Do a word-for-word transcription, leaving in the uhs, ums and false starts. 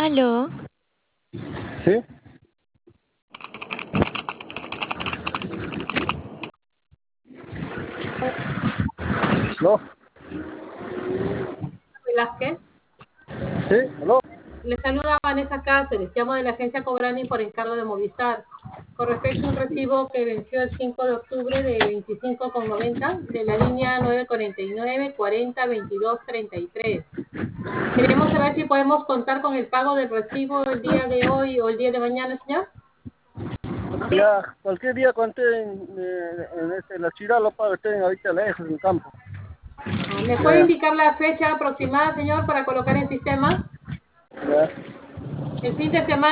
Aló, ¿Sí? ¿No? Velázquez. ¿Sí? ¿Aló? Le saluda Vanessa Cáceres, llamo de la agencia Cobrani por encargo de Movistar, con respecto a un recibo que venció el cinco de octubre de veinticinco con noventa de la línea nueve cuarenta y nueve cuarenta veintidós treinta y tres. Queremos saber si podemos contar con el pago del recibo el día de hoy o el día de mañana, señor. Ya, cualquier día cuando estén eh, en este, la chirala para estén ahorita lejos en el campo. ¿Me Ya, puede ya, indicar la fecha aproximada, señor, para colocar en sistema? ya. El fin de semana.